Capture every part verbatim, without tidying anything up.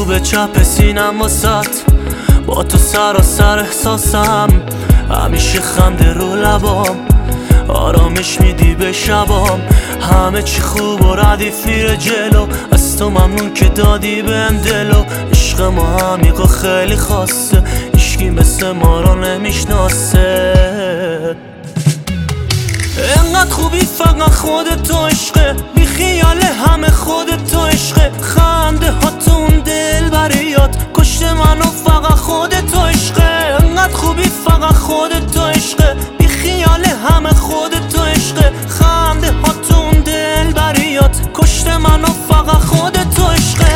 رو به چپ سینم واسط، با تو سراسر احساسم، همیشه خنده رو لبام، آرامش میدی به شبام، همه چی خوب و ردیف میره جلو، از تو ممنون که دادی بهم دلو. عشق ما عمیق و خیلی خاصه، هیچکی مثل ما رو نمیشناسه. انقدر خوبی فقط خودت تو عشقه، بی خیال همه خودت تو عشقه، خنده ها تو اون دل بریات کشت منو فقط خودت تو عشقه. انقدر خوبی فقط خودت تو عشقه، بی خیال همه خودت تو عشقه، خنده ها تو اون دل بریات کشت منو فقط خودت تو عشقه.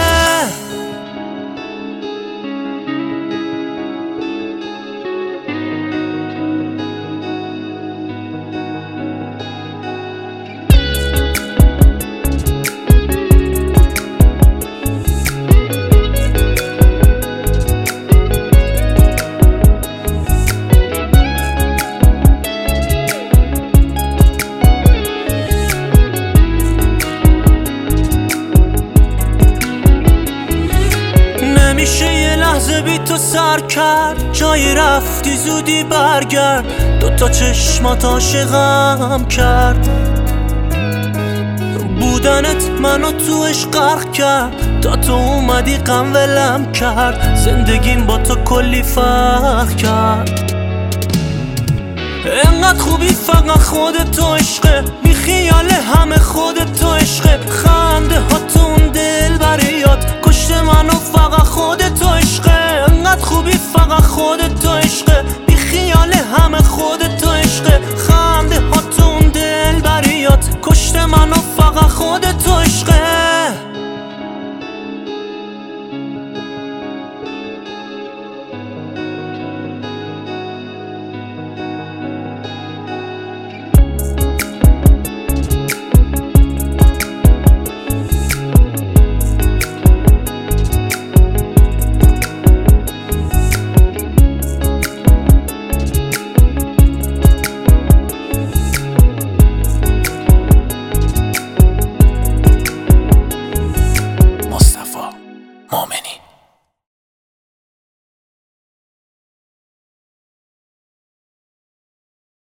نمیشه یه لحظه بی تو سر کرد، جایی رفتی زودی برگرد، دوتا چشمات عاشقم کرد، بودنت منو تو عشق غرق کرد، تا تو اومدی غم ولم کرد، زندگیم با تو کلی فرق کرد. انقدر خوبی فقط خودت تو عشقه، بی خیال همه خودت تو عشقه، خنده ها تو اون دل بریات کشت منو فقط خودت تو عشقه. انقدر خوبی فقط خودت تو عشقه، بی خیال همه خودت تو عشقه، خنده ها تو اون دل بریات کشت منو فقط خودت تو